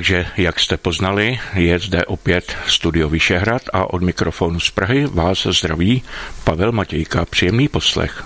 Takže, jak jste poznali, je zde opět Studio Vyšehrad a od mikrofonu z Prahy vás zdraví Pavel Matějka. Příjemný poslech.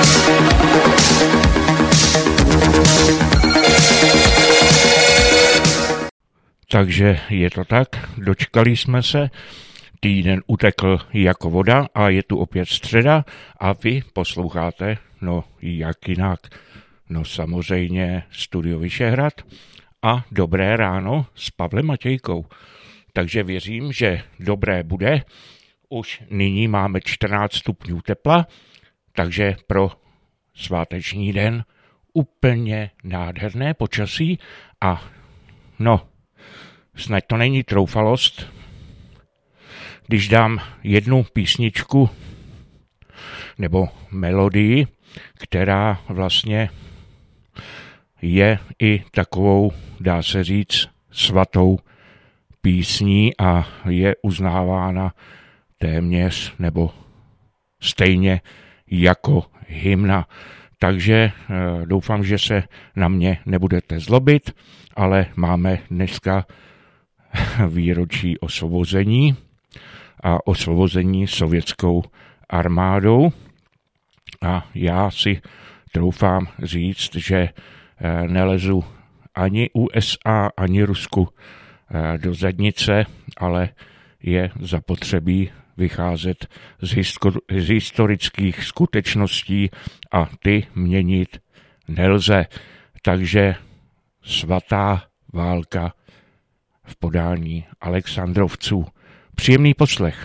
Takže je to tak, dočkali jsme se, týden utekl jako voda a je tu opět středa a vy posloucháte, no jak jinak, no samozřejmě Studio Vyšehrad a dobré ráno s Pavlem Matějkou. Takže věřím, že dobré bude. Už nyní máme 14 stupňů tepla, takže pro sváteční den úplně nádherné počasí a no, snad to není troufalost, když dám jednu písničku nebo melodii, která vlastně je i takovou, dá se říct, svatou písní a je uznávána téměř nebo stejně jako hymna. Takže doufám, že se na mě nebudete zlobit, ale máme dneska výročí osvobození a osvobození sovětskou armádou. A já si troufám říct, že nelezu ani USA, ani Rusku do zadnice, ale je zapotřebí vycházet z historických skutečností a ty měnit nelze. Takže svatá válka v podání Alexandrovců. Příjemný poslech.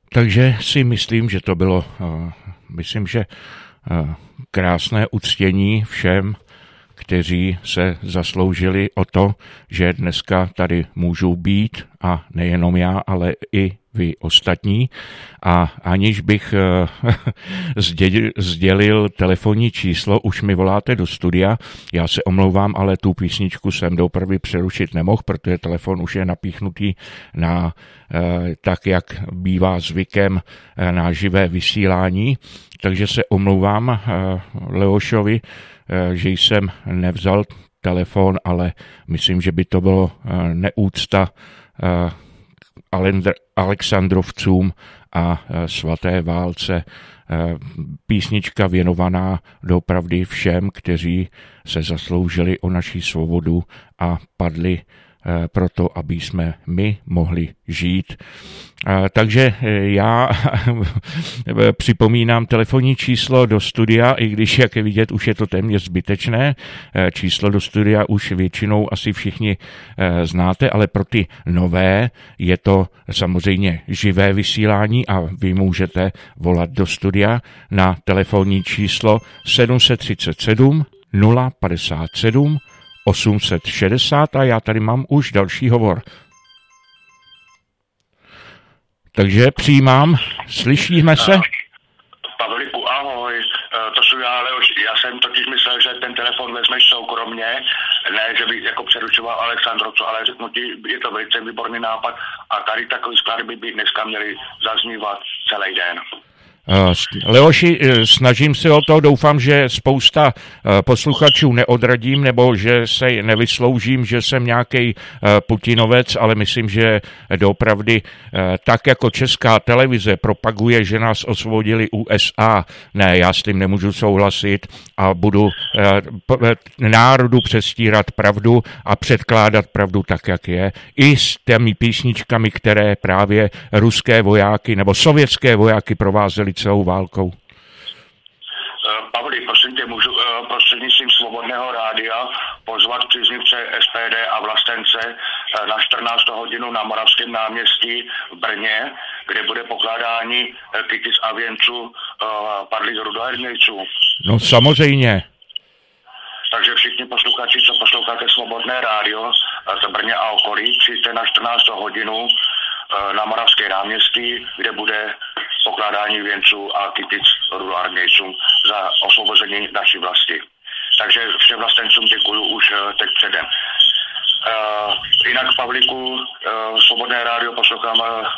Takže si myslím, že to bylo, krásné uctění všem, kteří se zasloužili o to, že dneska tady můžou být a nejenom já, ale i vy ostatní. A aniž bych sdělil telefonní číslo, už mi voláte do studia. Já se omlouvám, ale tu písničku jsem doopravdy přerušit nemohl, protože telefon už je napíchnutý na tak, jak bývá zvykem na živé vysílání. Takže se omlouvám Leošovi, že jsem nevzal telefon, ale myslím, že by to bylo neúcta Alexandrovcům a svaté válce. Písnička věnovaná doopravdy všem, kteří se zasloužili o naši svobodu a padli proto, aby jsme my mohli žít. Takže já připomínám telefonní číslo do studia, i když, jak je vidět, už je to téměř zbytečné. Číslo do studia už většinou asi všichni znáte, ale pro ty nové je to samozřejmě živé vysílání a vy můžete volat do studia na telefonní číslo 737 057 860 a já tady mám už další hovor. Takže přijímám, slyšíme se? Pavliku, ahoj, to jsou já, Leoš, já jsem totiž myslel, že ten telefon vezmeš soukromně, ne, že by jako přerušoval Alexandrovcu, ale řeknu ti, je to velice výborný nápad a tady takový skladby by dneska měli zaznívat celý den. Leoši, snažím se o to, doufám, že spousta posluchačů neodradím, nebo že se nevysloužím, že jsem nějaký Putinovec, ale myslím, že doopravdy tak jako Česká televize propaguje, že nás osvobodili USA, ne, já s tím nemůžu souhlasit a budu národu přestírat pravdu a předkládat pravdu tak, jak je, i s těmi písničkami, které právě ruské vojáky nebo sovětské vojáky provázely celou válkou. Pavli, prosím tě, můžu prostřednictvím Svobodného rádia pozvat příznivce SPD a vlastence na 14. hodinu na Moravském náměstí v Brně, kde bude pokládání kytic a věnců padlých rudohernějců. No samozřejmě. Takže všichni posluchači, co posloucháte Svobodné rádio z Brně a okolí, přijďte na 14. hodinu na Moravské náměstí, kde bude pokládání věnců a kytic rudohernějcům za osvobození naší vlasti. Takže všem vlastencům děkuju už teď předem. Jinak, Pavlíku, Svobodné rádio poslouchám,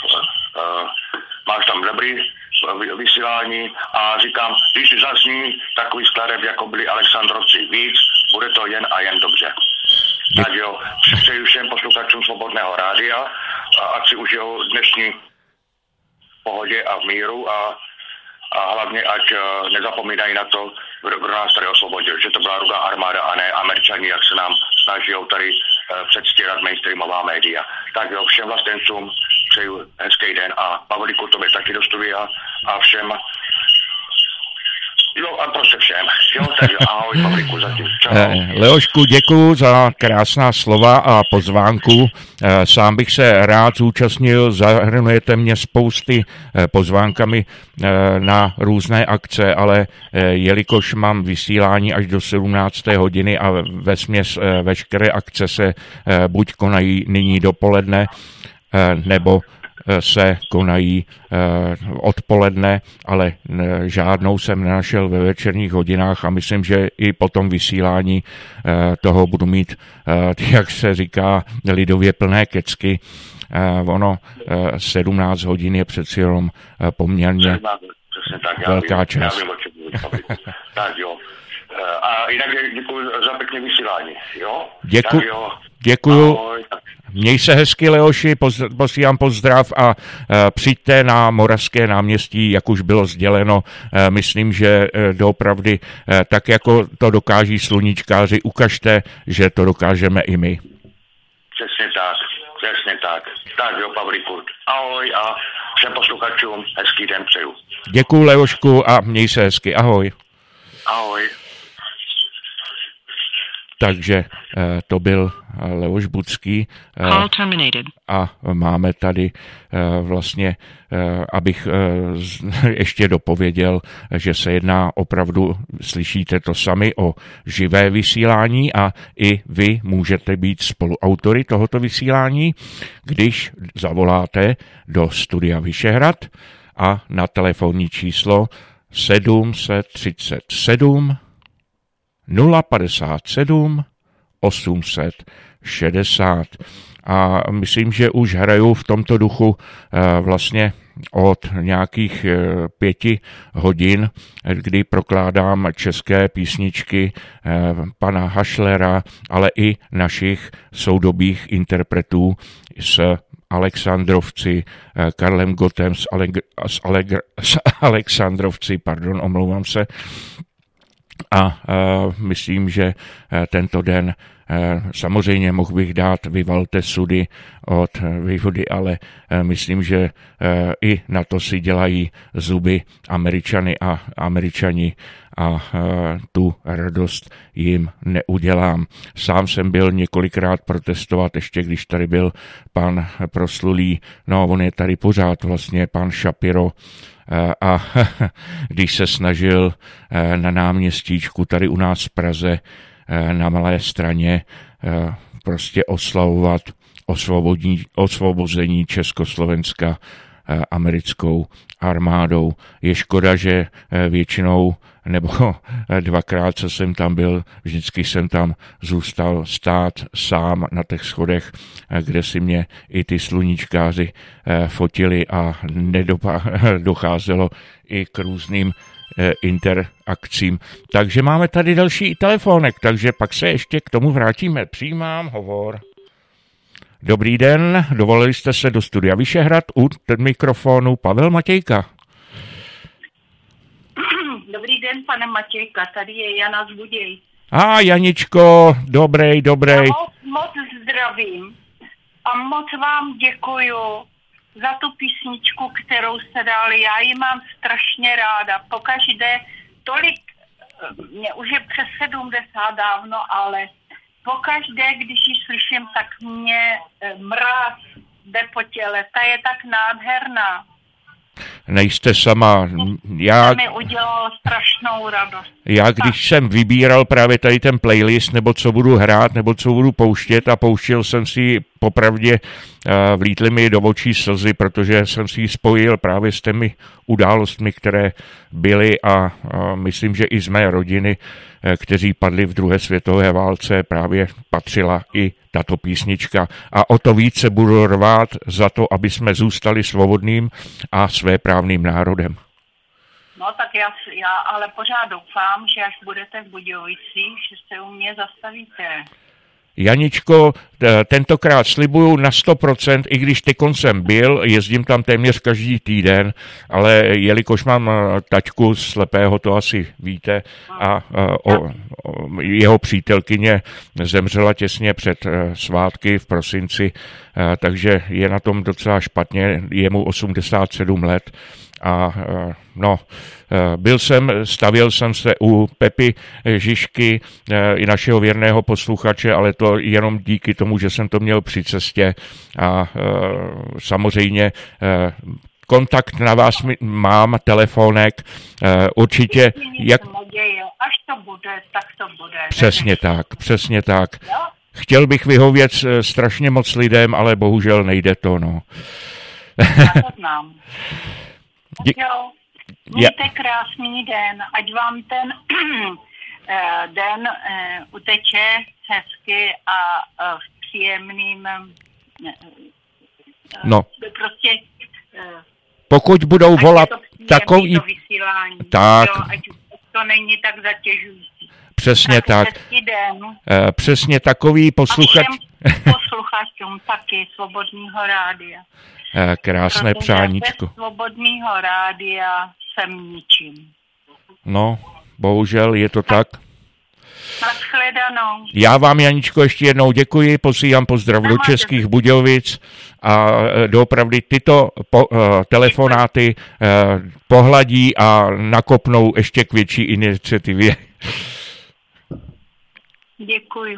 máš tam dobrý vysílání a říkám, když zazní takový skladeb, jako byli Alexandrovci víc, bude to jen a jen dobře. Tak jo, přeji všem posluchačům Svobodného rádia a ať si užijou dnešní pohodě a v míru a hlavně ať nezapomínají na to, kdo nás tady osvobodil, že to byla Rudá armáda a ne Američani, jak se nám snaží tady předstírat mainstreamová média. Tak jo, všem vlastencům přeju hezký den a Pavlíku, tobě taky do studia a všem. Jo, a prostě všem. Jo, takže ahoj, Pavlíku, zatím. Čau. Leošku, děkuju za krásná slova a pozvánku. Sám bych se rád zúčastnil, zahrnujete mě spousty pozvánkami na různé akce, ale jelikož mám vysílání až do 17. hodiny a vesměs veškeré akce se buď konají nyní dopoledne, nebo se konají odpoledne, ale žádnou jsem nenašel ve večerních hodinách a myslím, že i po tom vysílání toho budu mít, jak se říká lidově, plné kecky. Ono 17 hodin je přeci jenom poměrně velká část. Tak jo. A jinak děkuji za pěkné vysílání. Jo? Děkuju. Měj se hezky, Leoši, posílám pozdrav a přijďte na Moravské náměstí, jak už bylo sděleno. Myslím, že doopravdy, tak jako to dokáží sluníčkáři, ukažte, že to dokážeme i my. Přesně tak. Tak jo, Pavlíku. Ahoj a všem posluchačům hezký den přeju. Děkuju, Leošku, a měj se hezky. Ahoj. Ahoj. Takže to byl Leoš Budský. A máme tady vlastně, abych ještě dopověděl, že se jedná opravdu, slyšíte to sami, o živé vysílání a i vy můžete být spoluautory tohoto vysílání, když zavoláte do Studia Vyšehrad a na telefonní číslo 737 057 860. A myslím, že už hraju v tomto duchu vlastně od nějakých 5 hodin, kdy prokládám české písničky pana Hašlera, ale i našich soudobých interpretů s Alexandrovci, Karlem Gottem s Alexandrovci, omlouvám se. A myslím, že tento den samozřejmě mohl bych dát Vyvalte sudy od Vyvody, ale myslím, že i na to si dělají zuby Američani a tu radost jim neudělám. Sám jsem byl několikrát protestovat, ještě když tady byl pan proslulý, no on je tady pořád vlastně, pan Shapiro, a když se snažil na náměstíčku tady u nás v Praze na Malé Straně prostě oslavovat osvobození Československa americkou armádou. Je škoda, že většinou nebo dvakrát, co jsem tam byl, vždycky jsem tam zůstal stát sám na těch schodech, kde si mě i ty sluníčkáři fotili a docházelo i k různým interakcím. Takže máme tady další telefonek, takže pak se ještě k tomu vrátíme. Přijímám hovor. Dobrý den, dovolili jste se do Studia Vyšehrad, u mikrofonu Pavel Matějka. Dobrý den, pane Matějka, tady je Jana z Budějic. Janičko, dobrý. Moc zdravím a moc vám děkuju za tu písničku, kterou jste dali. Já ji mám strašně ráda. Pokaždé tolik, mě už je přes 70 dávno, ale pokaždé, když ji slyším, tak mě mráz jde po těle. Ta je tak nádherná. Nejste sama. To mi udělalo strašnou radost. Já když jsem vybíral právě tady ten playlist, nebo co budu hrát, nebo co budu pouštět a pouštěl jsem si popravdě, vlítly mi do očí slzy, protože jsem si ji spojil právě s těmi událostmi, které byly a myslím, že i z mé rodiny, kteří padli v druhé světové válce, právě patřila i tato písnička. A o to více budu rvát za to, aby jsme zůstali svobodným a svéprávným národem. No tak já ale pořád doufám, že až budete v Budějovicích, že se u mě zastavíte. Janičko, tentokrát slibuju na 100%, i když ty koncem byl, jezdím tam téměř každý týden, ale jelikož mám taťku slepého, to asi víte, a jeho přítelkyně zemřela těsně před svátky v prosinci, takže je na tom docela špatně, je mu 87 let. A stavěl jsem se u Pepy Žižky, i našeho věrného posluchače, ale to jenom díky tomu, že jsem to měl při cestě a samozřejmě kontakt na vás mám, telefonek, určitě. Až to bude, tak to bude. Přesně tak. Chtěl bych vyhovět strašně moc lidem, ale bohužel nejde to, no. Já to znám. Mějte krásný den, ať vám ten den uteče hezky a v příjemným prostě pokud budou volat takový tak, ať to není tak zatěžující. Přesně tak. Přesně takový posluchačům taky Svobodného rádia. Krásné přáníčko. Bez Svobodného rádia jsem ničím. No, bohužel je to tak. Nashledanou. Já vám, Janičko, ještě jednou děkuji, posílám pozdrav do Českých Budějovic a doopravdy tyto telefonáty pohladí a nakopnou ještě k větší iniciativě. Děkuju.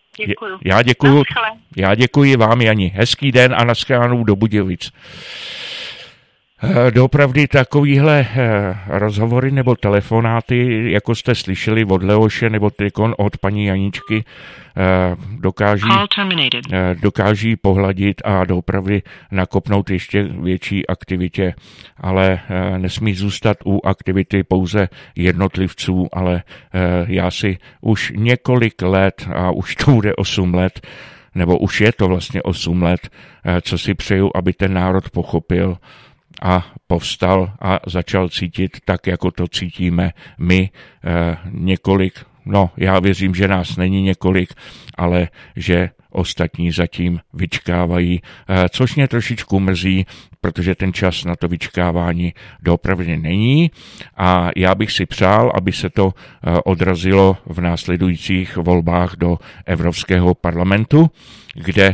Já děkuji vám, Jani. Hezký den a nashledanou do Budějovic. Doopravdy takovýhle rozhovory nebo telefonáty, jako jste slyšeli od Leoše nebo tykon od paní Janičky, dokáží pohladit a doopravdy nakopnout ještě větší aktivitě, ale nesmí zůstat u aktivity pouze jednotlivců, ale já si už několik let, a už to bude 8 let, nebo už je to vlastně 8 let, co si přeju, aby ten národ pochopil a povstal a začal cítit tak, jako to cítíme my několik. No, já věřím, že nás není několik, ale že ostatní zatím vyčkávají, což mě trošičku mrzí, protože ten čas na to vyčkávání doopravdy není a já bych si přál, aby se to odrazilo v následujících volbách do Evropského parlamentu, kde,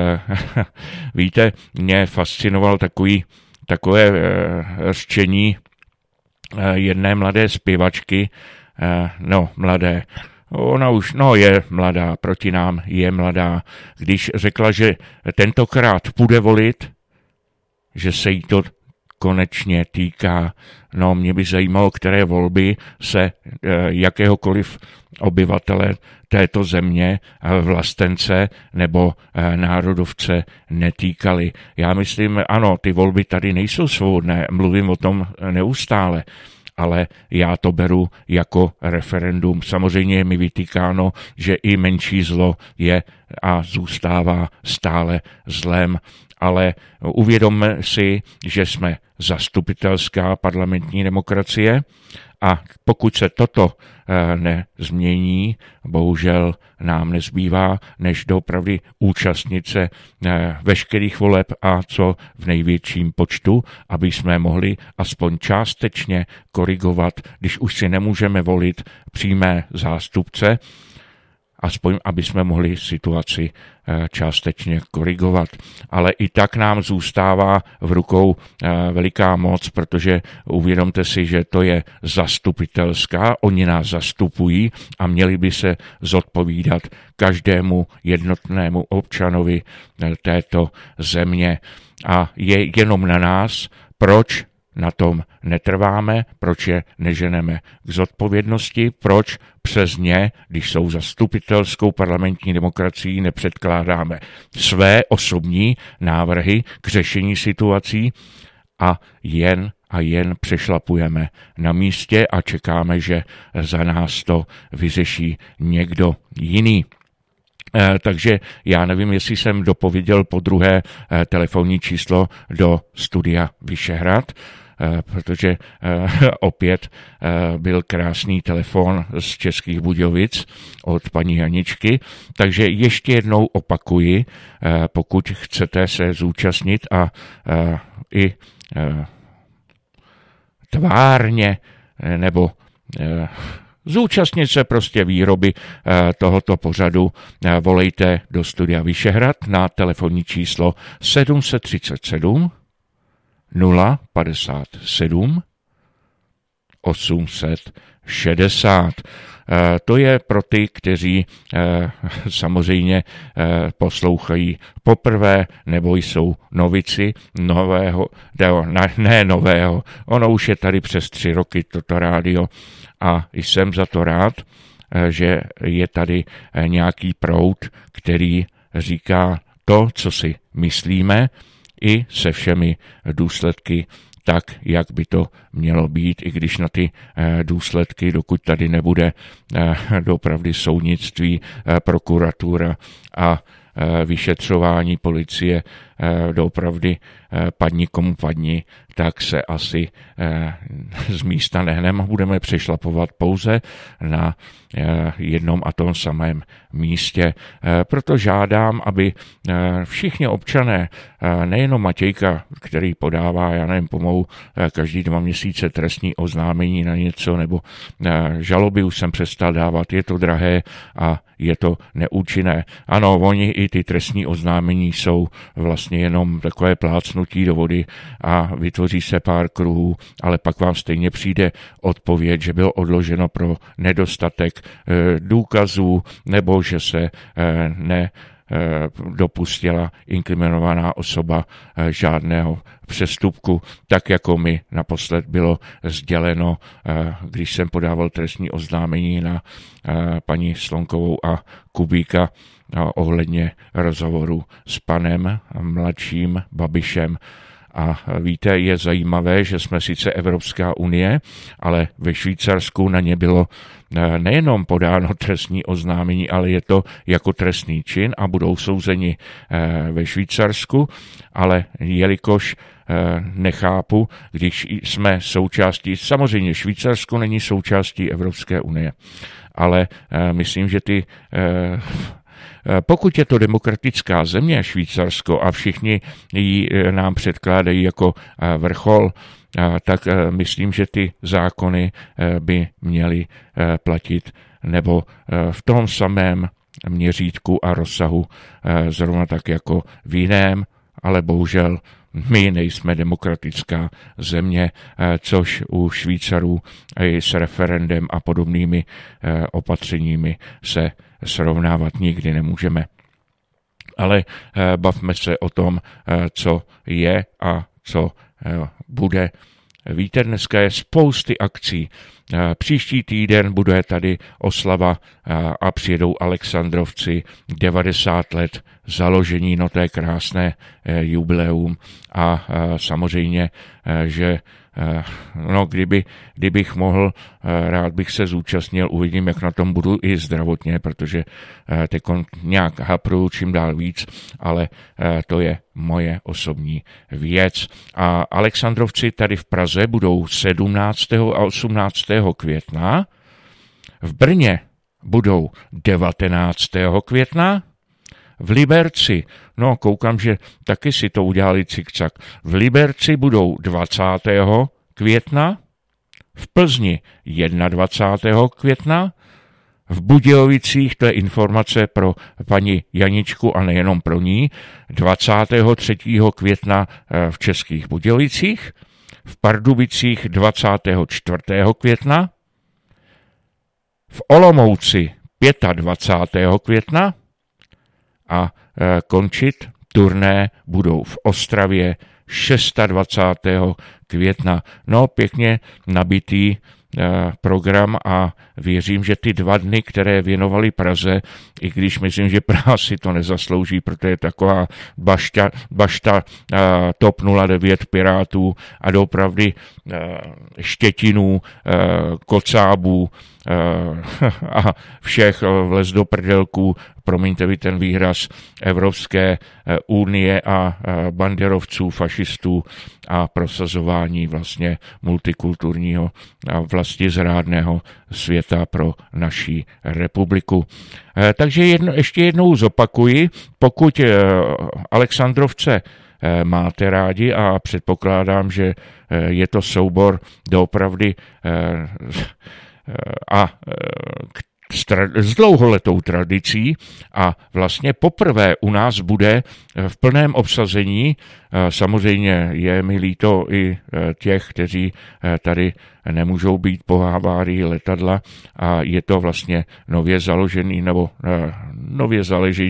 víte, mě fascinoval takové řečení jedné mladé zpěvačky, mladé, ona už, je mladá, proti nám je mladá, když řekla, že tentokrát půjde volit, že se jí to konečně týká. No, mě by zajímalo, které volby se jakéhokoliv obyvatele této země, vlastence nebo národovce netýkaly. Já myslím, ano, ty volby tady nejsou svobodné, mluvím o tom neustále, ale já to beru jako referendum. Samozřejmě je mi vytýkáno, že i menší zlo je a zůstává stále zlem, ale uvědomme si, že jsme zastupitelská parlamentní demokracie a pokud se toto nezmění, bohužel nám nezbývá, než doopravdy účastnit se veškerých voleb a co v největším počtu, aby jsme mohli aspoň částečně korigovat, když už si nemůžeme volit přímé zástupce, aspoň aby jsme mohli situaci částečně korigovat. Ale i tak nám zůstává v rukou veliká moc, protože uvědomte si, že to je zastupitelská, oni nás zastupují a měli by se zodpovídat každému jednotnému občanovi této země. A je jenom na nás, proč na tom netrváme, proč je neženeme k zodpovědnosti, proč přes ně, když jsou zastupitelskou parlamentní demokracií, nepředkládáme své osobní návrhy k řešení situací a jen přešlapujeme na místě a čekáme, že za nás to vyřeší někdo jiný. Takže já nevím, jestli jsem dopověděl podruhé telefonní číslo do studia Vyšehrad, protože opět byl krásný telefon z Českých Budějovic od paní Janičky. Takže ještě jednou opakuji, pokud chcete se zúčastnit a i tvárně nebo zúčastnit se prostě výroby tohoto pořadu, volejte do studia Vyšehrad na telefonní číslo 737 057 860. To je pro ty, kteří samozřejmě poslouchají poprvé nebo jsou novici nového, ne nového, ono už je tady přes 3 roky toto rádio a jsem za to rád, že je tady nějaký proud, který říká to, co si myslíme, i se všemi důsledky tak, jak by to mělo být, i když na ty důsledky, dokud tady nebude doopravdy soudnictví, prokuratura a vyšetřování policie doopravdy padni komu padni, tak se asi z místa nehneme, budeme přešlapovat pouze na jednom a tom samém místě. Proto žádám, aby všichni občané, nejenom Matějka, který podává, já nevím, pomalu každý 2 měsíce trestní oznámení na něco, nebo žaloby už jsem přestal dávat, je to drahé a je to neúčinné. Ano, oni i ty trestní oznámení jsou vlastně jenom takové plácnutí mrknutí do vody a vytvoří se pár kruhů, ale pak vám stejně přijde odpověď, že bylo odloženo pro nedostatek důkazů nebo že se dopustila inkriminovaná osoba žádného přestupku, tak jako mi naposled bylo sděleno, když jsem podával trestní oznámení na paní Slonkovou a Kubíka ohledně rozhovoru s panem mladším Babišem. A víte, je zajímavé, že jsme sice Evropská unie, ale ve Švýcarsku na ně bylo nejenom podáno trestní oznámení, ale je to jako trestný čin a budou souzeni ve Švýcarsku, ale jelikož nechápu, když jsme součástí, samozřejmě Švýcarsko není součástí Evropské unie, ale myslím, že pokud je to demokratická země, Švýcarsko, a všichni ji nám předkládají jako vrchol, tak myslím, že ty zákony by měly platit nebo v tom samém měřítku a rozsahu zrovna tak jako v jiném, ale bohužel my nejsme demokratická země, což u Švýcarů i s referendem a podobnými opatřeními se srovnávat nikdy nemůžeme. Ale bavme se o tom, co je a co bude. Víte, dneska je spousty akcí. Příští týden bude tady oslava a přijedou Alexandrovci, 90 let založení, no to je krásné jubileum a samozřejmě, že no, kdybych mohl, rád bych se zúčastnil, uvidím, jak na tom budu i zdravotně, protože teď nějak hapruju čím dál víc, ale to je moje osobní věc. A Alexandrovci tady v Praze budou 17. a 18. května, v Brně budou 19. května, v Liberci, no koukám, že taky si to udělali cikcak, v Liberci budou 20. května, v Plzni 21. května, v Budějovicích, to je informace pro paní Janičku a nejenom pro ní, 23. května v Českých Budějovicích, v Pardubicích 24. května, v Olomouci 25. května a končit turné budou v Ostravě 26. května. No, pěkně nabitý program a věřím, že ty 2 dny, které věnovali Praze, i když myslím, že Praha si to nezaslouží, protože je taková bašta TOP 09 Pirátů a doopravdy Štětinů, Kocábů a všech vlez do prdelků, promiňte vy ten výraz, Evropské unie a banderovců, fašistů a prosazování vlastně multikulturního a vlastizrádného světa pro naší republiku. Takže ještě jednou zopakuji, pokud Alexandrovce máte rádi a předpokládám, že je to soubor doopravdy s dlouholetou tradicí a vlastně poprvé u nás bude v plném obsazení. Samozřejmě je mi líto i těch, kteří tady nemůžou být po havárii letadla a je to vlastně nově založený nebo nově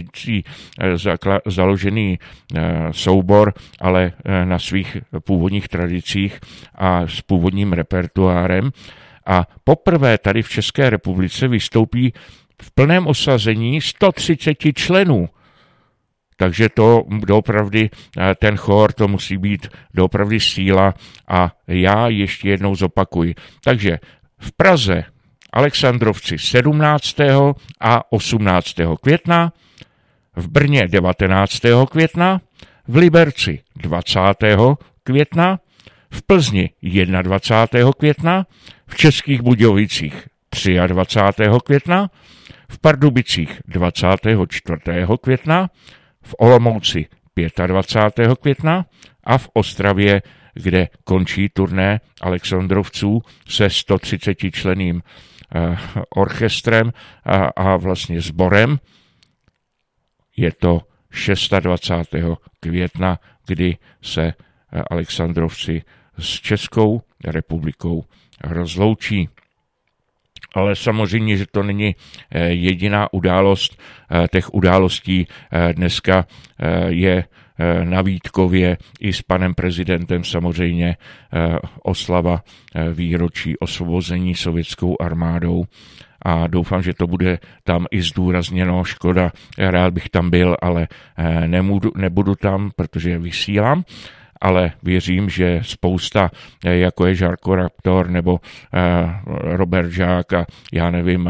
založený soubor, ale na svých původních tradicích a s původním repertoárem. A poprvé tady v České republice vystoupí v plném osazení 130 členů. Takže to doopravdy, ten chór, to musí být doopravdy síla a já ještě jednou zopakuji. Takže v Praze Alexandrovci 17. a 18. května, v Brně 19. května, v Liberci 20. května, v Plzni 21. května, v Českých Budějovicích 23. května, v Pardubicích 24. května, v Olomouci 25. května a v Ostravě, kde končí turné Alexandrovců se 130 členným orchestrem a vlastně sborem, je to 26. května, kdy se Alexandrovci s Českou republikou rozloučí. Ale samozřejmě, že to není jediná událost. Těch událostí dneska je na Vítkově i s panem prezidentem samozřejmě oslava výročí osvobození sovětskou armádou. A doufám, že to bude tam i zdůrazněno. Škoda, rád bych tam byl, ale nebudu tam, protože vysílám. Ale věřím, že spousta, jako je Žarko Raptor nebo Robert Žák a já nevím,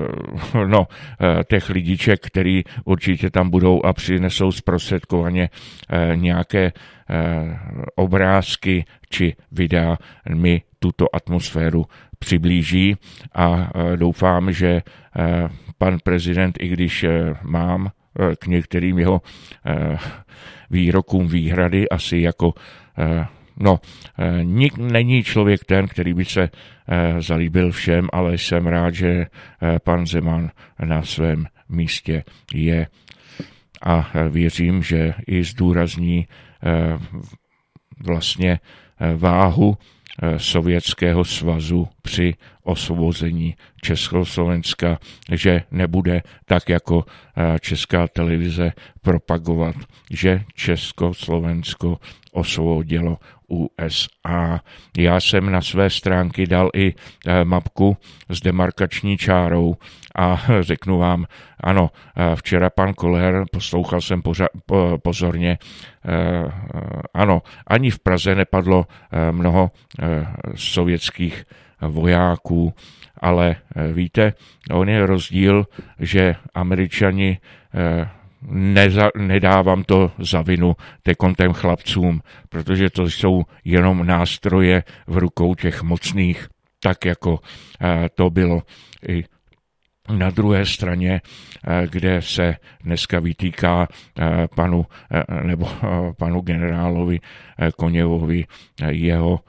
těch lidiček, který určitě tam budou a přinesou zprostředkovaně nějaké obrázky či videa, mi tuto atmosféru přiblíží a doufám, že pan prezident, i když mám k některým jeho výrokům výhrady, asi jako není člověk ten, který by se zalíbil všem, ale jsem rád, že pan Zeman na svém místě je a věřím, že i zdůrazní vlastně váhu Sovětského svazu při osvobození Československa, že nebude tak jako Česká televize propagovat, že Československo osvobodilo USA. Já jsem na své stránky dal i mapku s demarkační čárou a řeknu vám, ano, včera pan Koller, poslouchal jsem pozorně, ano, ani v Praze nepadlo mnoho sovětských vojáků, ale víte, on je rozdíl, že Američani, nedávám to za vinu těm chlapcům, protože to jsou jenom nástroje v rukou těch mocných, tak jako to bylo i na druhé straně, kde se dneska vytýká panu generálovi Koněvovi jeho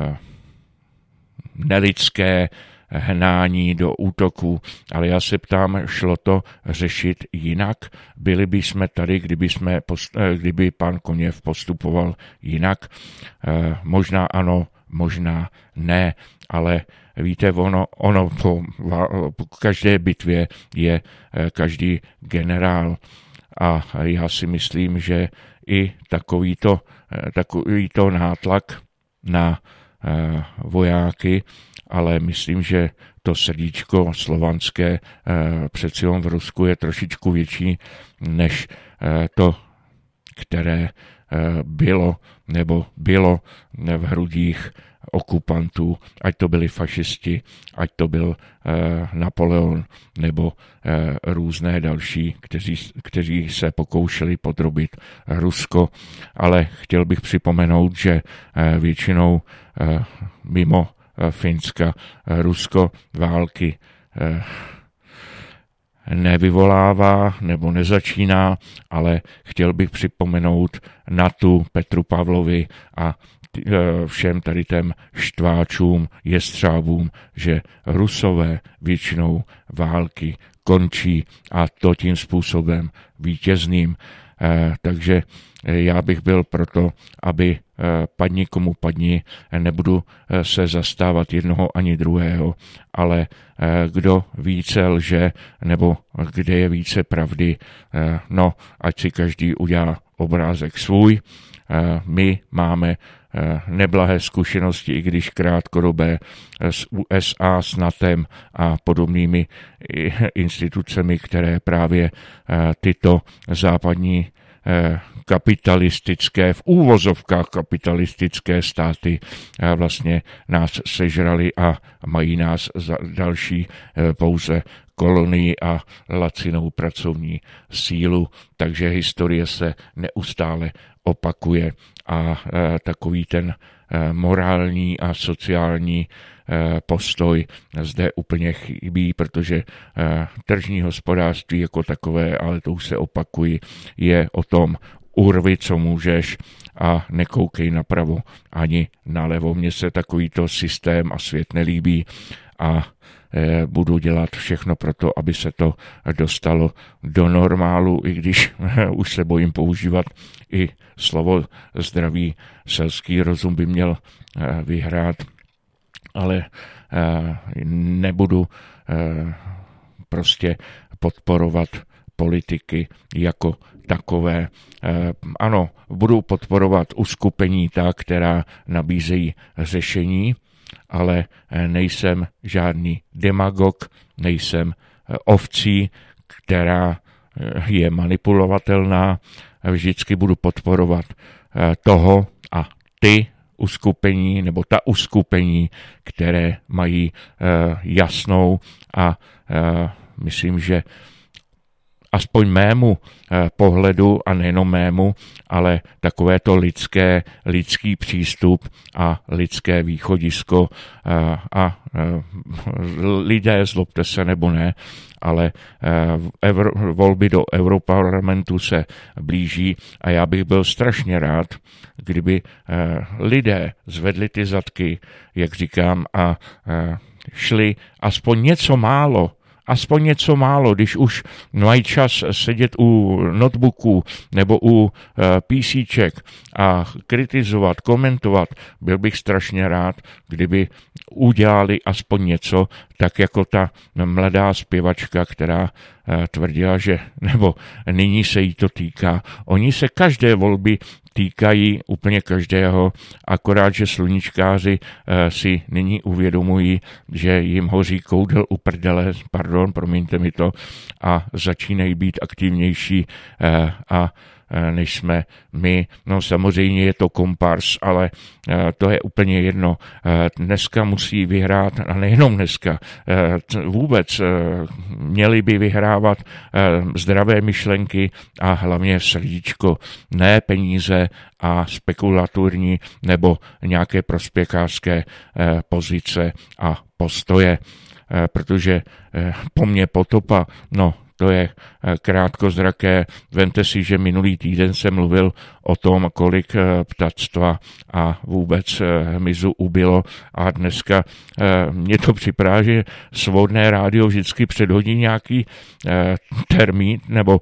nelidské hnání do útoku, ale já se ptám, šlo to řešit jinak? Byli by jsme tady, kdyby pan Koněv postupoval jinak? Možná ano, možná ne, ale víte, ono po každé bitvě je každý generál a já si myslím, že i takovýto nátlak na vojáky, ale myslím, že to srdíčko slovanské přeci jen v Rusku je trošičku větší než to, které bylo v hrudích okupantů, ať to byli fašisti, ať to byl Napoleon nebo různé další, kteří se pokoušeli podrobit Rusko. Ale chtěl bych připomenout, že většinou mimo Finska Rusko války nevyvolává nebo nezačíná, ale chtěl bych připomenout NATO, Petru Pavlovi a všem tady těm štváčům, jestřábům, že Rusové většinou války končí a to tím způsobem vítězným. Takže já bych byl proto, aby padni komu padni, nebudu se zastávat jednoho ani druhého, ale kdo více lže, nebo kde je více pravdy, ať si každý udělá obrázek svůj. My máme neblahé zkušenosti, i když krátkodobé, s USA, s NATEM a podobnými institucemi, které právě tyto západní kapitalistické, v úvozovkách kapitalistické státy vlastně nás sežrali a mají nás za další pouze kolonii a lacinou pracovní sílu, takže historie se neustále opakuje a takový ten morální a sociální postoj zde úplně chybí, protože tržní hospodářství jako takové, ale to už se opakují, je o tom urvi, co můžeš a nekoukej napravo ani nalevo. Mně se takovýto systém a svět nelíbí a budu dělat všechno pro to, aby se to dostalo do normálu, i když už se bojím používat i slovo zdravý selský rozum by měl vyhrát, ale nebudu prostě podporovat politiky jako takové. Ano, budu podporovat uskupení ta, která nabízejí řešení, ale nejsem žádný demagog, nejsem ovcí, která je manipulovatelná. Vždycky budu podporovat toho a ty uskupení nebo ta uskupení, které mají jasnou a myslím, že aspoň mému pohledu a nejenom mému, ale takové to lidský přístup a lidské východisko a lidé, zlobte se nebo ne, ale volby do Europarlamentu se blíží a já bych byl strašně rád, kdyby lidé zvedli ty zadky, jak říkám, a šli aspoň něco málo, když už mají čas sedět u notebooku nebo u PCček a kritizovat, komentovat, byl bych strašně rád, kdyby udělali aspoň něco, tak jako ta mladá zpěvačka, která tvrdila, že, nebo nyní se jí to týká. Oni se každé volby týkají úplně každého, akorát, že sluníčkáři si nyní uvědomují, že jim hoří koudel u prdele, promiňte mi to, a začínají být aktivnější a než jsme my. No samozřejmě je to kompars, ale to je úplně jedno. Dneska musí vyhrát, a nejenom dneska, vůbec měli by vyhrávat zdravé myšlenky a hlavně srdíčko, ne peníze a spekulatorní nebo nějaké prospěchářské pozice a postoje, protože po mně potopa, no to je krátkozraké. Vemte si, že minulý týden jsem mluvil o tom, kolik ptactva a vůbec hmyzu ubylo a dneska mě to připadá, že Svobodné rádio vždycky předhodí nějaký termín nebo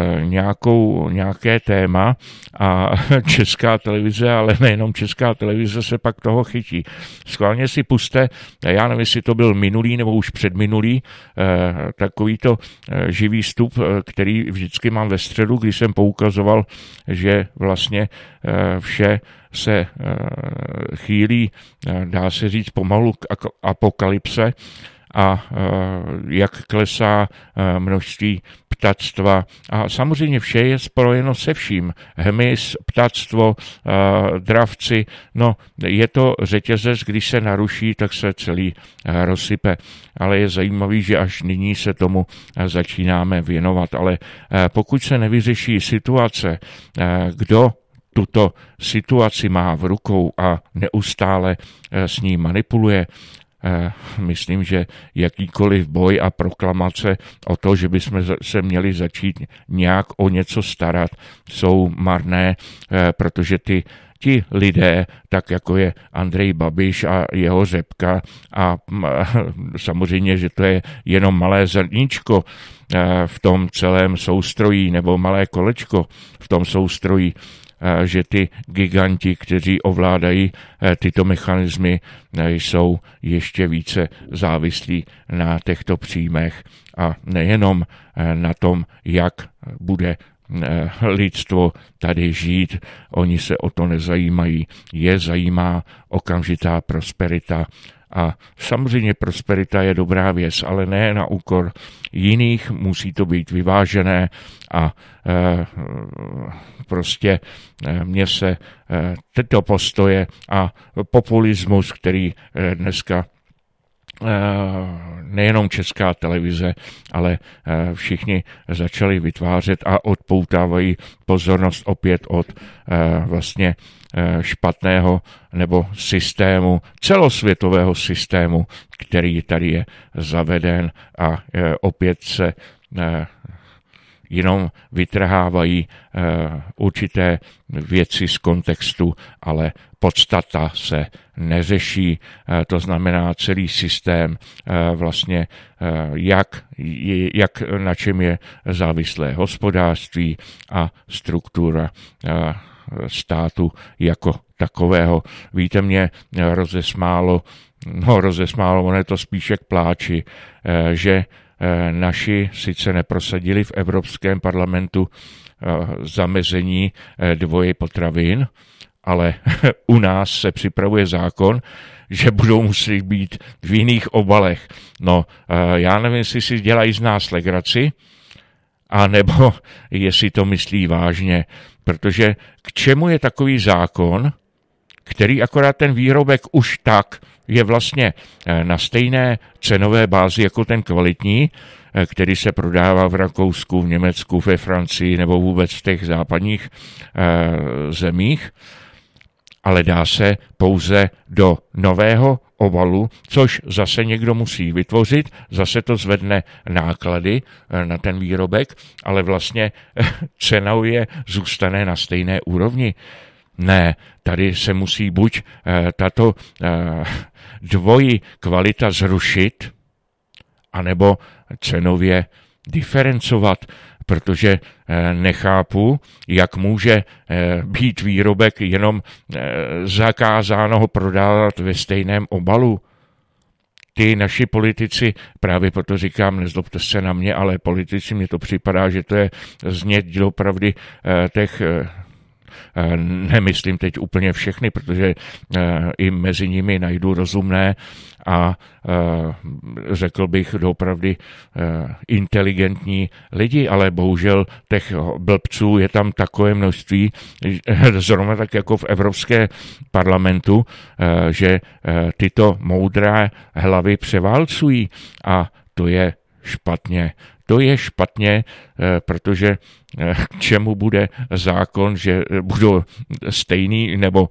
nějaké téma a Česká televize, ale nejenom Česká televize se pak toho chytí. Schválně si puste, já nevím, jestli to byl minulý nebo už předminulý, takovýto živý vstup, který vždycky mám ve středu, když jsem poukazoval, že vlastně vše se chýlí, dá se říct, pomalu k apokalypse a jak klesá množství ptactva a samozřejmě vše je spojeno se vším. Hmyz, ptactvo, dravci, no je to řetězec, když se naruší, tak se celý rozsype. Ale je zajímavý, že až nyní se tomu začínáme věnovat. Ale pokud se nevyřeší situace, kdo tuto situaci má v rukou a neustále s ní manipuluje, myslím, že jakýkoliv boj a proklamace o to, že bychom se měli začít nějak o něco starat, jsou marné, protože ti lidé, tak jako je Andrej Babiš a jeho řepka a samozřejmě, že to je jenom malé zrníčko v tom celém soustrojí nebo malé kolečko v tom soustrojí, že ty giganti, kteří ovládají tyto mechanismy, jsou ještě více závislí na těchto příjmech a nejenom na tom, jak bude lidstvo tady žít. Oni se o to nezajímají. Je zajímá okamžitá prosperita. A samozřejmě prosperita je dobrá věc, ale ne na úkor jiných, musí to být vyvážené a prostě mně se tyto postoje a populismus, který dneska nejenom Česká televize, ale všichni začali vytvářet a odpoutávají pozornost opět od vlastně špatného nebo systému, celosvětového systému, který tady je zaveden a opět se jenom vytrhávají určité věci z kontextu, ale podstata se neřeší, to znamená celý systém vlastně, jak na čem je závislé hospodářství a struktura státu jako takového. Víte, mě rozesmálo, ono je to spíše k pláči, že naši sice neprosadili v Evropském parlamentu zamezení dvoje potravin, ale u nás se připravuje zákon, že budou muset být v jiných obalech. No, já nevím, jestli si dělají z nás legraci, anebo jestli to myslí vážně, protože k čemu je takový zákon, který akorát ten výrobek už tak je vlastně na stejné cenové bázi jako ten kvalitní, který se prodává v Rakousku, v Německu, ve Francii nebo vůbec v těch západních zemích, ale dá se pouze do nového obalu, což zase někdo musí vytvořit, zase to zvedne náklady na ten výrobek, ale vlastně cenově zůstane na stejné úrovni. Ne, tady se musí buď tato dvojí kvalita zrušit, anebo cenově diferencovat, protože nechápu, jak může být výrobek jenom zakázáno ho prodávat ve stejném obalu. Ty naši politici, právě proto říkám, nezlobte se na mě, ale politici mi to připadá, že to je znět doopravdy těch, nemyslím teď úplně všechny, protože i mezi nimi najdu rozumné a řekl bych doopravdy inteligentní lidi, ale bohužel těch blbců je tam takové množství, zrovna tak jako v Evropské parlamentu, že tyto moudré hlavy převálcují a to je špatně. To je špatně, protože k čemu bude zákon, že budou stejný nebo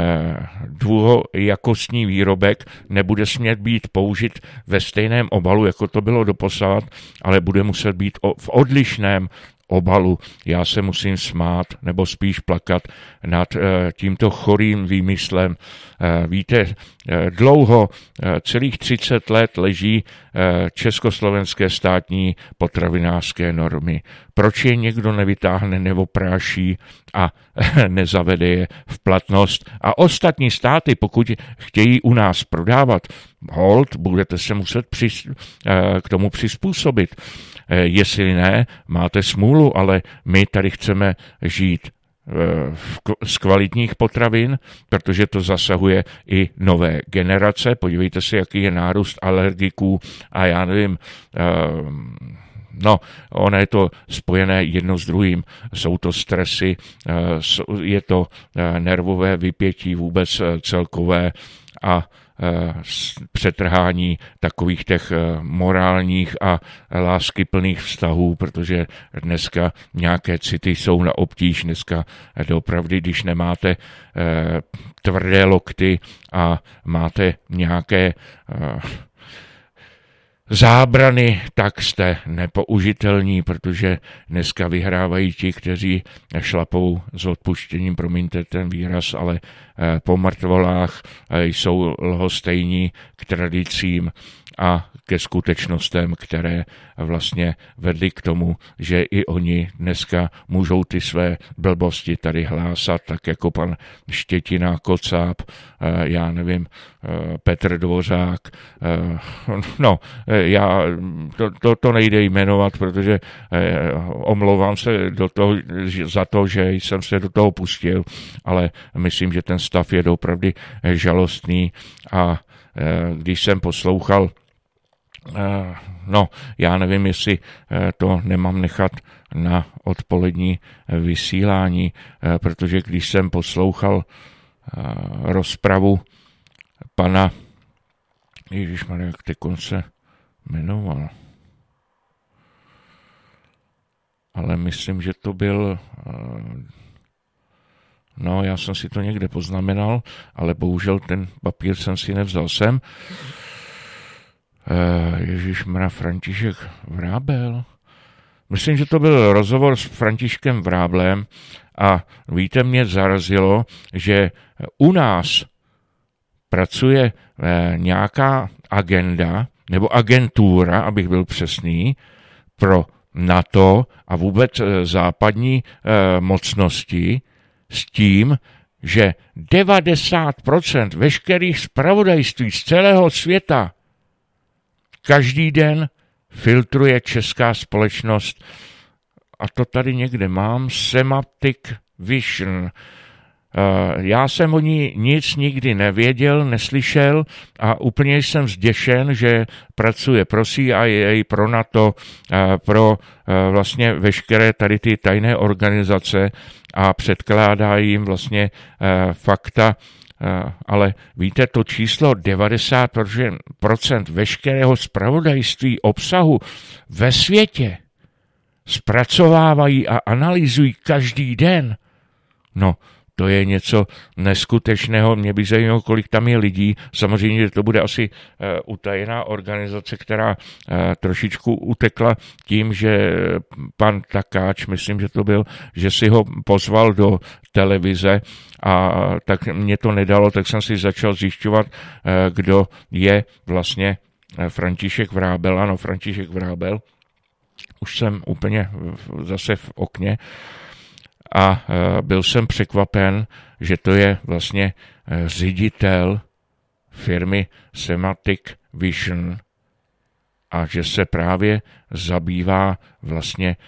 dvoujakostní výrobek nebude smět být použit ve stejném obalu, jako to bylo doposavad, ale bude muset být v odlišném obalu. Já se musím smát, nebo spíš plakat nad tímto chorým výmyslem. Víte, dlouho, celých 30 let leží československé státní potravinářské normy. Proč je někdo nevytáhne, neopráší a nezavede je v platnost? A ostatní státy, pokud chtějí u nás prodávat, hold, budete se muset k tomu přizpůsobit. Jestli ne, máte smůlu, ale my tady chceme žít z kvalitních potravin, protože to zasahuje i nové generace. Podívejte se, jaký je nárůst alergiků a já nevím, ono je to spojené jedno s druhým. Jsou to stresy, je to nervové vypětí vůbec celkové a přetrhání takových těch morálních a láskyplných vztahů, protože dneska nějaké city jsou na obtíž, dneska doopravdy, když nemáte tvrdé lokty a máte nějaké zábrany, tak jste nepoužitelní, protože dneska vyhrávají ti, kteří šlapou s odpuštěním, promiňte ten výraz, ale po mrtvolách jsou lhostejní k tradicím a ke skutečnostem, které vlastně vedly k tomu, že i oni dneska můžou ty své blbosti tady hlásat, tak jako pan Štětina, Kocáb, já nevím, Petr Dvořák. To nejde jmenovat, protože omlouvám se za to, že jsem se do toho pustil, ale myslím, že ten stav je opravdu žalostný a když jsem poslouchal já nevím, jestli to nemám nechat na odpolední vysílání, protože když jsem poslouchal rozpravu pana, ježišmarja, jak teď se jmenoval, ale myslím, že to byl, já jsem si to někde poznamenal, ale bohužel ten papír jsem si nevzal sem. Ježišmarja, František Vrábel, myslím, že to byl rozhovor s Františkem Vráblem a víte, mě zarazilo, že u nás pracuje nějaká agenda nebo agentura, abych byl přesný, pro NATO a vůbec západní mocnosti s tím, že 90% veškerých zpravodajství z celého světa každý den filtruje česká společnost. A to tady někde mám, Semantic Vision. Já jsem o ní nic nikdy nevěděl, neslyšel a úplně jsem zděšen, že pracuje pro CIA, pro NATO, pro vlastně veškeré tady ty tajné organizace a předkládá jim vlastně fakta. Ale víte, to číslo 90% veškerého zpravodajství obsahu ve světě zpracovávají a analyzují každý den. No, to je něco neskutečného. Mě by zajímalo, kolik tam je lidí. Samozřejmě, že to bude asi utajená organizace, která trošičku utekla tím, že pan Takáč, myslím, že to byl, že si ho pozval do televize a tak mě to nedalo, tak jsem si začal zjišťovat, kdo je vlastně František Vrábel. Ano, František Vrábel. Už jsem úplně zase v okně. A byl jsem překvapen, že to je vlastně ředitel firmy Semantic Vision a že se právě zabývá vlastně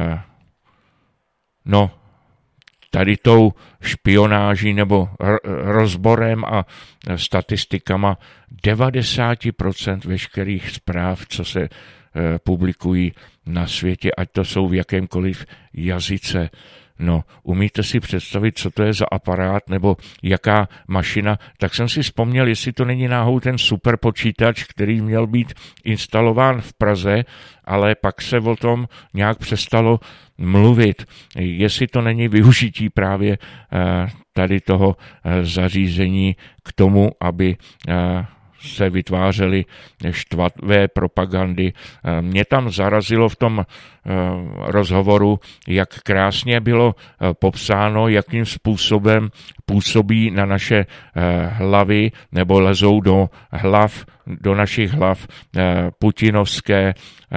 tady tou špionáží nebo rozborem a statistikama 90% veškerých zpráv, co se publikují na světě, ať to jsou v jakémkoliv jazyce. No, umíte si představit, co to je za aparát nebo jaká mašina? Tak jsem si vzpomněl, jestli to není náhodou ten superpočítač, který měl být instalován v Praze, ale pak se o tom nějak přestalo mluvit. Jestli to není využití právě tady toho zařízení k tomu, aby se vytvářely štvavé propagandy. Mě tam zarazilo v tom rozhovoru, jak krásně bylo popsáno, jakým způsobem působí na naše hlavy nebo lezou do našich hlav putinovské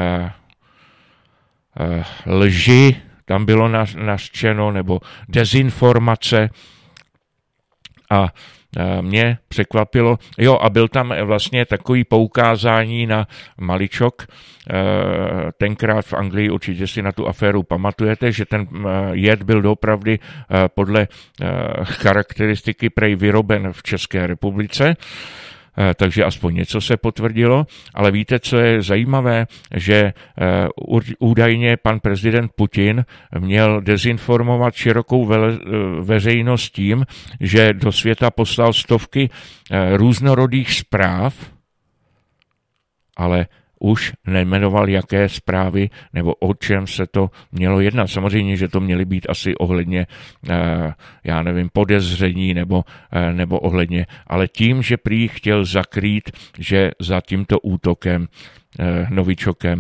lži, tam bylo nařčeno, nebo dezinformace a mě překvapilo, a byl tam vlastně takový poukázání na Maličok, tenkrát v Anglii, určitě si na tu aféru pamatujete, že ten jed byl doopravdy podle charakteristiky prej vyroben v České republice, takže aspoň něco se potvrdilo, ale víte, co je zajímavé, že údajně pan prezident Putin měl dezinformovat širokou veřejnost tím, že do světa poslal stovky různorodých zpráv, ale už nejmenoval, jaké zprávy nebo o čem se to mělo jednat. Samozřejmě, že to měly být asi ohledně, podezření nebo ohledně, ale tím, že prý chtěl zakrýt, že za tímto útokem novičokem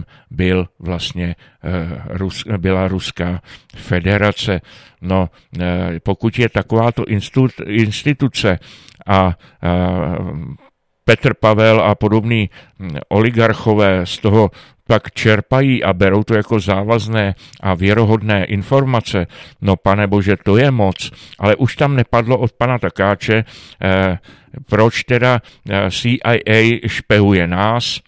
byla Ruská federace. No, pokud je takováto instituce a Petr Pavel a podobní oligarchové z toho pak čerpají a berou to jako závazné a věrohodné informace, no pane bože, to je moc, ale už tam nepadlo od pana Takáče, proč teda CIA špehuje nás,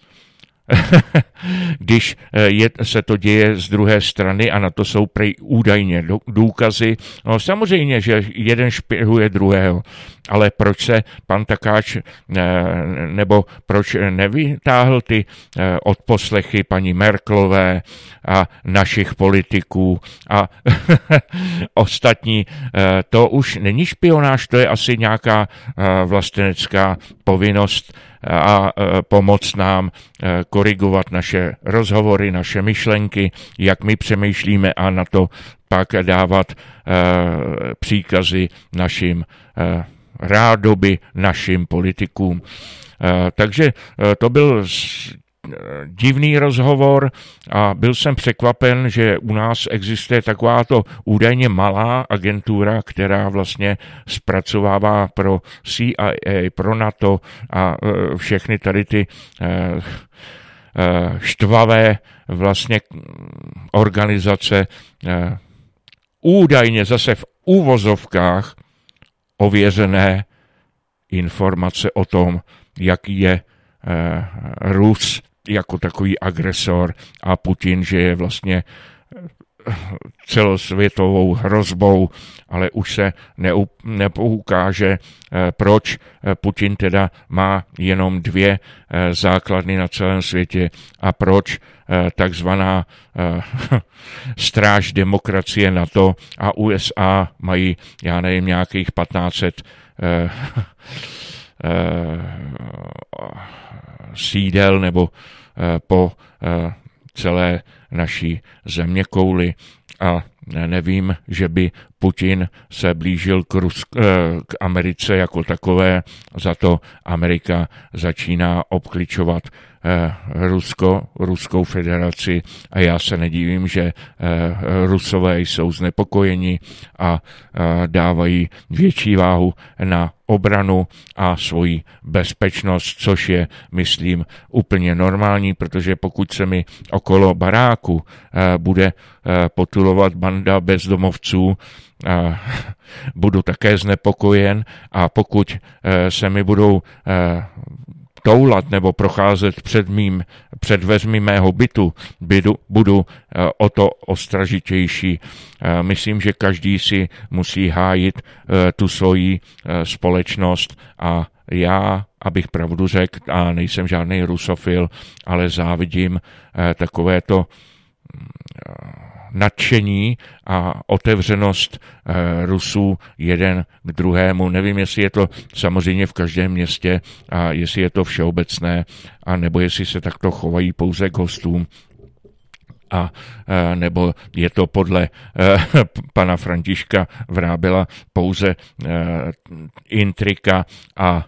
když se to děje z druhé strany a na to jsou prej údajně důkazy. No samozřejmě, že jeden špehuje druhého, ale proč se pan Takáč nebo proč nevytáhl ty odposlechy paní Merkelové a našich politiků a ostatní, to už není špionáž, to je asi nějaká vlastenecká povinnost a pomoct nám korigovat naše rozhovory, naše myšlenky, jak my přemýšlíme a na to pak dávat příkazy našim rádoby našim politikům. Takže to byl divný rozhovor a byl jsem překvapen, že u nás existuje takováto údajně malá agentura, která vlastně zpracovává pro CIA, pro NATO a všechny tady ty štvavé vlastně organizace údajně zase v úvozovkách ověřené informace o tom, jaký je Rus jako takový agresor a Putin, že je vlastně celosvětovou hrozbou, ale už se nepoukáže, proč Putin teda má jenom 2 základny na celém světě a proč takzvaná stráž demokracie NATO a USA mají, já nevím, nějakých 1500 sídel nebo po celé naší zeměkouli a nevím, že by Putin se blížil k Americe jako takové, za to Amerika začíná obkličovat Ruskou federaci a já se nedivím, že Rusové jsou znepokojeni a dávají větší váhu na obranu a svoji bezpečnost, což je, myslím, úplně normální, protože pokud se mi okolo baráku bude potulovat banda bezdomovců, budu také znepokojen a pokud se mi budou toulat nebo procházet před dveřmi mého bytu, budu o to ostražitější. Myslím, že každý si musí hájit tu svoji společnost a já, abych pravdu řekl, a nejsem žádný rusofil, ale závidím takovéto nadšení a otevřenost Rusů jeden k druhému. Nevím, jestli je to samozřejmě v každém městě a jestli je to všeobecné, a nebo jestli se takto chovají pouze k hostům, a nebo je to podle pana Františka Vrábela pouze intrika a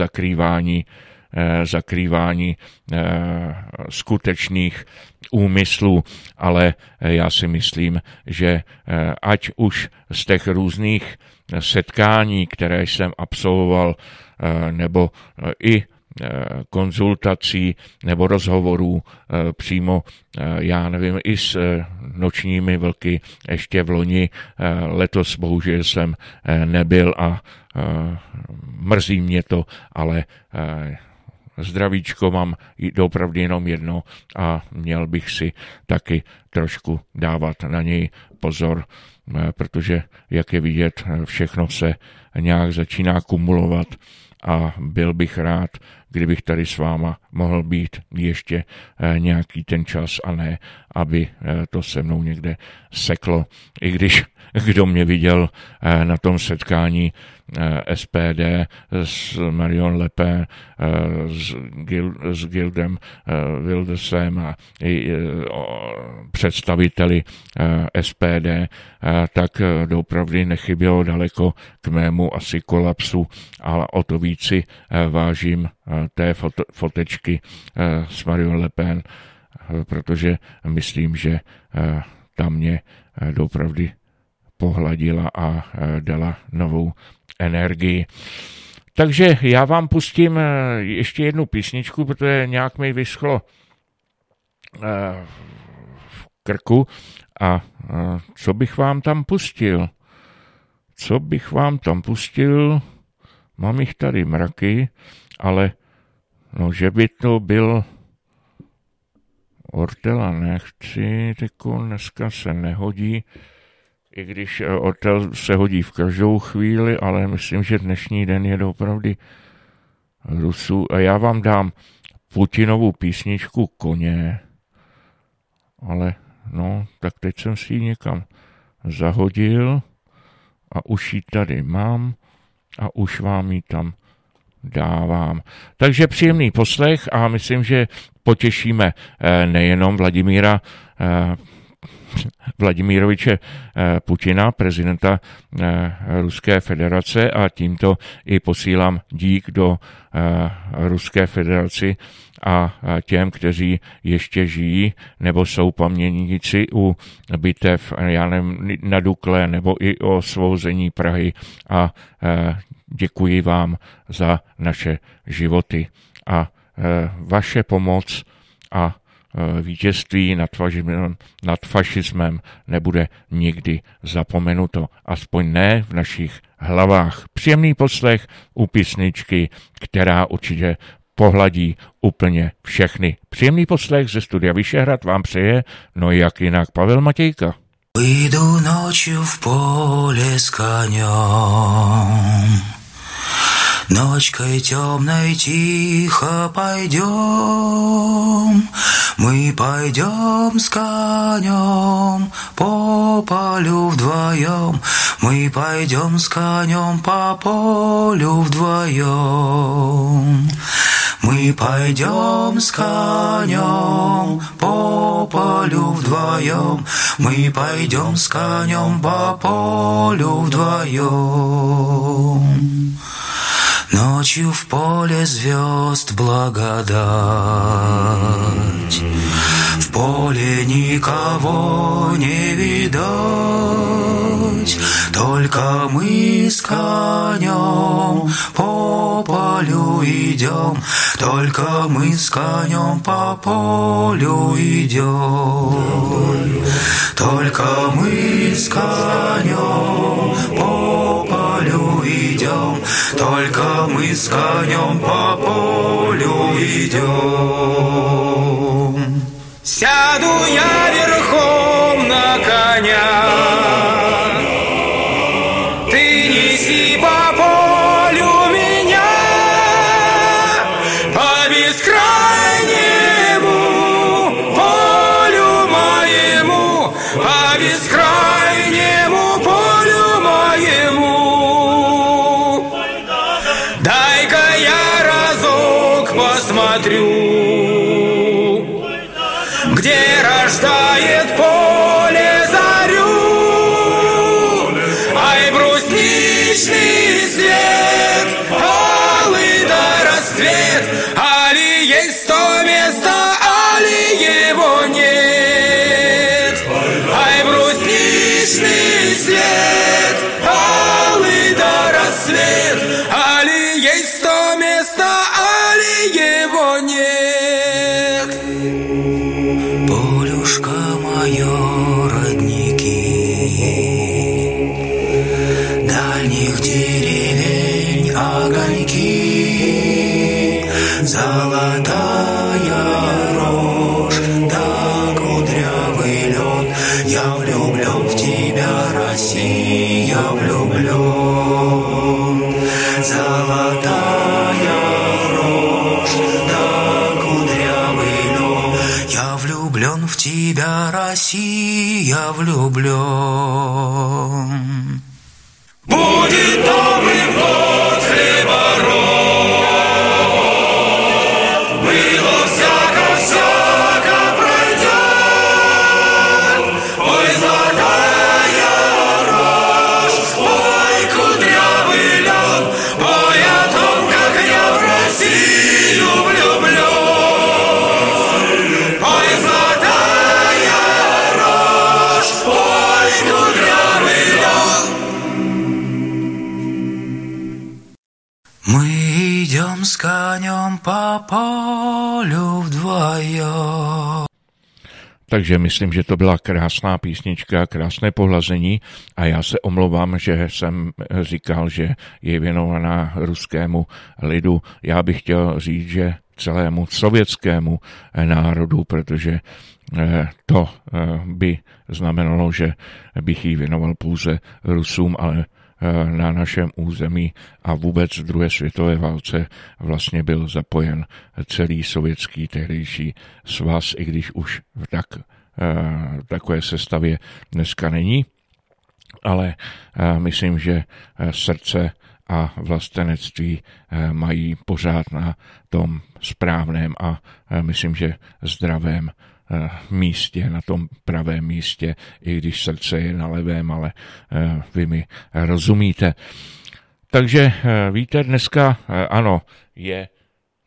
zakrývání skutečných úmyslů, ale já si myslím, že ať už z těch různých setkání, které jsem absolvoval, nebo i konzultací nebo rozhovorů přímo, já nevím, i s nočními vlky ještě v loni, letos bohužel jsem nebyl a mrzí mě to, ale zdravíčko mám opravdu jenom jedno a měl bych si taky trošku dávat na něj pozor, protože, jak je vidět, všechno se nějak začíná kumulovat a byl bych rád, kdybych tady s váma mohl být ještě nějaký ten čas a ne, aby to se mnou někde seklo. I když kdo mě viděl na tom setkání SPD s Marion Le Pen, s Gildem Wildersem a představiteli SPD, tak doopravdy nechybělo daleko k mému asi kolapsu, ale o to víci vážím té fotečky s Marion Le Pen, protože myslím, že ta mě doopravdy pohladila a dala novou energii. Takže já vám pustím ještě jednu písničku, protože nějak mi vyschlo v krku. A co bych vám tam pustil? Mám jich tady mraky, ale no, že by to byl Ortela nechci, dneska se nehodí, i když Ortel se hodí v každou chvíli, ale myslím, že dnešní den je opravdu Rusů. A já vám dám Putinovu písničku Koně, ale no, tak teď jsem si ji někam zahodil a už ji tady mám a už vám ji tam dávám. Takže příjemný poslech a myslím, že potěšíme nejenom Vladimiroviče Putina, prezidenta Ruské federace, a tímto i posílám dík do Ruské federaci a těm, kteří ještě žijí nebo jsou pamětníci u bitev na Dukle nebo i o osvobození Prahy a děkuji vám za naše životy a vaše pomoc a vítězství nad fašismem nebude nikdy zapomenuto, aspoň ne v našich hlavách. Příjemný poslech u písničky, která určitě pohladí úplně všechny. Příjemný poslech ze studia Vyšehrad vám přeje, no jak jinak, Pavel Matějka. Выйду ночью в поле с конем, ночкой темной тихо пойдем, мы пойдем с конем по полю вдвоем, мы пойдем с конем по полю вдвоем. Мы пойдем с конем по полю вдвоем, мы пойдем с конем по полю вдвоем. Ночью в поле звезд благодать, в поле никого не видать, только мы с конем по полю идем, только мы с конем по полю идем, только мы с конем по полю идем, только мы с конем по полю идем. Сяду я верхом на коня, ты неси по полю меня, по бескрайнему полю моему, по бескрайнему полю моему. Дай-ка я разок посмотрю, где рождает поле зарю. Ай, брусничный свет, алый да рассвет, али есть то место, али его нет. Ай, брусничный свет, алый да рассвет, али есть то место, али его нет. Полюшка мое, родники, дальних деревень огоньки, золотая рожь, да кудрявый лед. Я влюблен в тебя, Россия, влюблен. Золотая рожь, да кудрявый лед. Я влюблен в тебя, Россия, влюблен. Будет добрым год хлебород, было всяко пройдет. Ой, золотая рожь, ой, кудрявый лед, ой, о том, как я в Россию влюблен. Ой, золотая рожь, ой, кудрявый лед. Мы идем с конем по полю вдвоем. Takže myslím, že to byla krásná písnička, krásné pohlazení a já se omlouvám, že jsem říkal, že je věnovaná ruskému lidu. Já bych chtěl říct, že celému sovětskému národu, protože to by znamenalo, že bych ji věnoval pouze Rusům, ale na našem území a vůbec v druhé světové válce vlastně byl zapojen celý sovětský tehdejší svaz, i když už v takové sestavě dneska není. Ale myslím, že srdce a vlastenectví mají pořád na tom správném a myslím, že zdravém místě, na tom pravém místě, i když srdce je na levém, ale vy mi rozumíte. Takže víte, dneska ano, je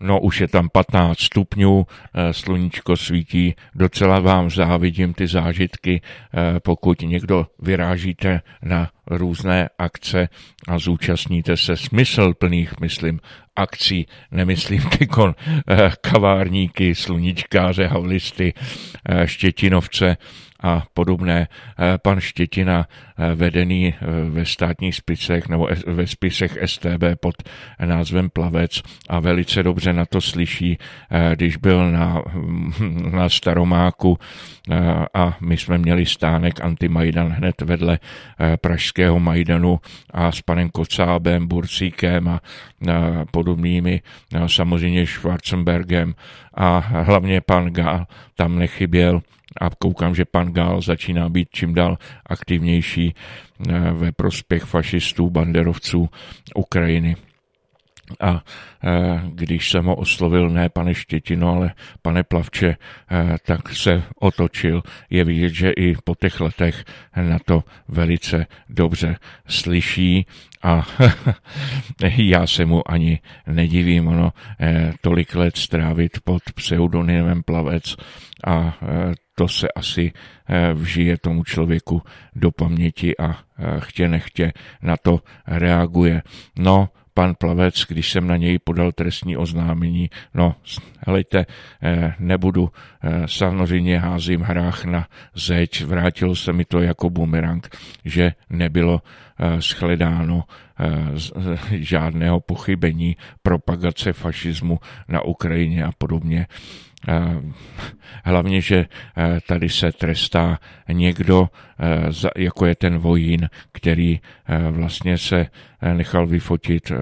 No už je tam 15 stupňů, sluníčko svítí, docela vám závidím ty zážitky, pokud někdo vyrážíte na různé akce a zúčastníte se smysluplných, myslím, akcí, nemyslím tykon kavárníky, sluníčkáře, havlisty, štětinovce a podobné. Pan Štětina, vedený ve státních spisech nebo ve spisech STB pod názvem Plavec a velice dobře na to slyší, když byl na Staromáku a my jsme měli stánek Antimajdan hned vedle pražského Majdanu a s panem Kocábem, Bursíkem a podobnými, samozřejmě Schwarzenbergem a hlavně pan Gál tam nechyběl. A koukám, že pan Gál začíná být čím dál aktivnější ve prospěch fašistů, banderovců Ukrajiny. A když jsem ho oslovil, ne pane Štětino, ale pane Plavče, tak se otočil. Je vidět, že i po těch letech na to velice dobře slyší a já se mu ani nedivím, ono tolik let strávit pod pseudonymem Plavec a to se asi vžije tomu člověku do paměti a chtě nechtě na to reaguje. No, pan Plavec, když jsem na něj podal trestní oznámení, no, helejte, nebudu, samozřejmě házím hrách na zeď, vrátilo se mi to jako bumerang, že nebylo shledáno žádného pochybení, propagace fašismu na Ukrajině a podobně. Hlavně, že tady se trestá někdo, jako je ten Vojín, který vlastně se nechal vyfotit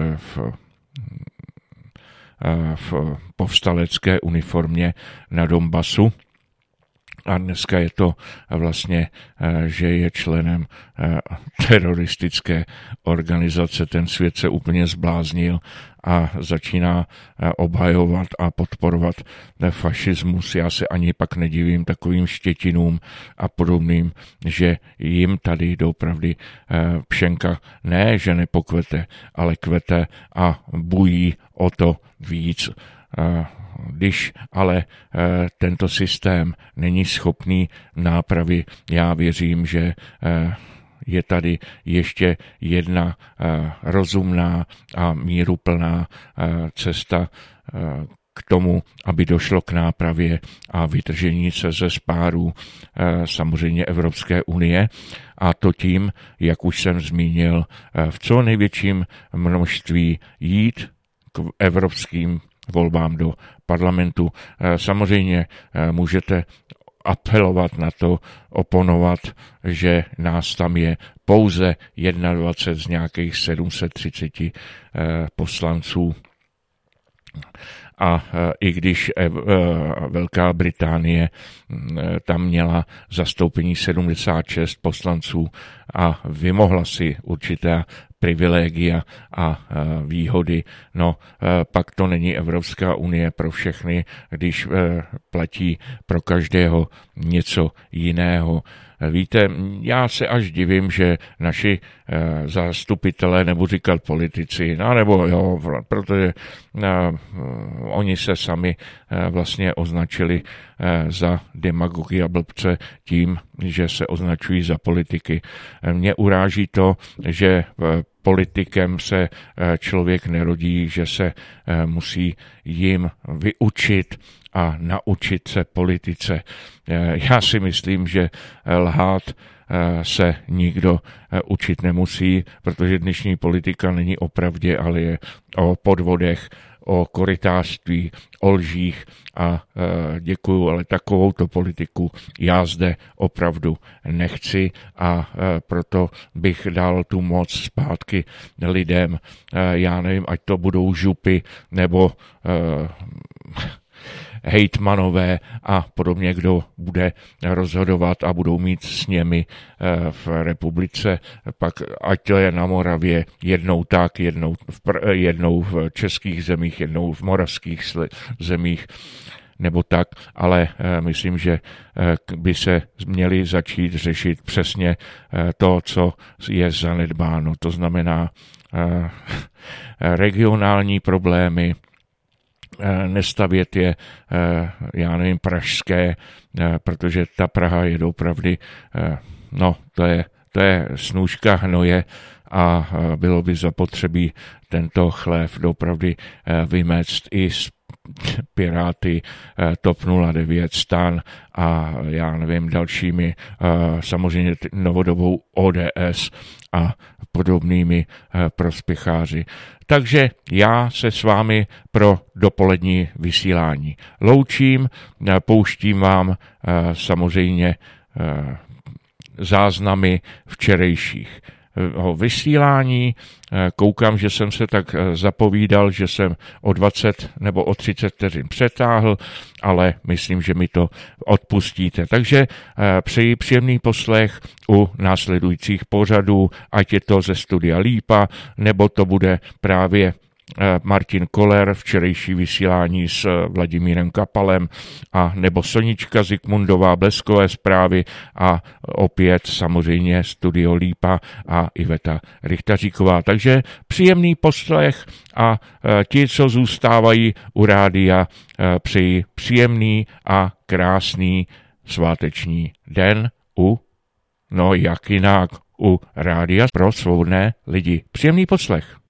v povstalecké uniformě na Donbasu. A dneska je to vlastně, že je členem teroristické organizace. Ten svět se úplně zbláznil a začíná obhajovat a podporovat fašismus. Já se ani pak nedivím takovým Štětinům a podobným, že jim tady doopravdy pšenka ne, že nepokvete, ale kvete a bují o to víc. Když ale tento systém není schopný nápravy, já věřím, že je tady ještě jedna rozumná a míruplná cesta k tomu, aby došlo k nápravě a vytržení se ze spárů samozřejmě Evropské unie, a to tím, jak už jsem zmínil, v co největším množství jít k evropským volbám do parlamentu. Samozřejmě můžete apelovat na to, oponovat, že nás tam je pouze 21 z nějakých 730 poslanců. A i když Velká Británie tam měla zastoupení 76 poslanců a vymohla si určitá privilegia a výhody, no pak to není Evropská unie pro všechny, když platí pro každého něco jiného. Víte, já se až divím, že naši zastupitelé, nebo říkat politici, nebo jo, protože oni se sami vlastně označili za demagogy a blbce tím, že se označují za politiky. Mě uráží to, že politikem se člověk nerodí, že se musí jim vyučit a naučit se politice. Já si myslím, že lhát se nikdo učit nemusí, protože dnešní politika není o pravdě, ale je o podvodech, o korytářství, o lžích a děkuju, ale takovouto politiku já zde opravdu nechci a proto bych dal tu moc zpátky lidem. Já nevím, ať to budou župy nebo hejtmanové a podobně, kdo bude rozhodovat a budou mít s nimi v republice, pak ať to je na Moravě jednou tak, jednou v českých zemích, jednou v moravských zemích, nebo tak, ale myslím, že by se měli začít řešit přesně to, co je zanedbáno. To znamená regionální problémy, nestavět je, já nevím, pražské, protože ta Praha je opravdu, no to je snůška hnoje a bylo by zapotřebí tento chlév opravdu vymést i z Piráty, TOP 09, STAN a já nevím dalšími, samozřejmě novodobou ODS a podobnými prospěcháři. Takže já se s vámi pro dopolední vysílání loučím, pouštím vám samozřejmě záznamy včerejších vysílání. Koukám, že jsem se tak zapovídal, že jsem o 20 nebo o 30 vteřin přetáhl, ale myslím, že mi to odpustíte. Takže přeji příjemný poslech u následujících pořadů, ať je to ze studia Lípa, nebo to bude právě Martin Koller, včerejší vysílání s Vladimírem Kapalem, a nebo Sonička Zikmundová, Bleskové zprávy a opět samozřejmě studio Lípa a Iveta Richtaříková. Takže příjemný poslech a ti, co zůstávají u rádia, přeji příjemný a krásný sváteční den jak jinak, u rádia pro svobodné lidi. Příjemný poslech.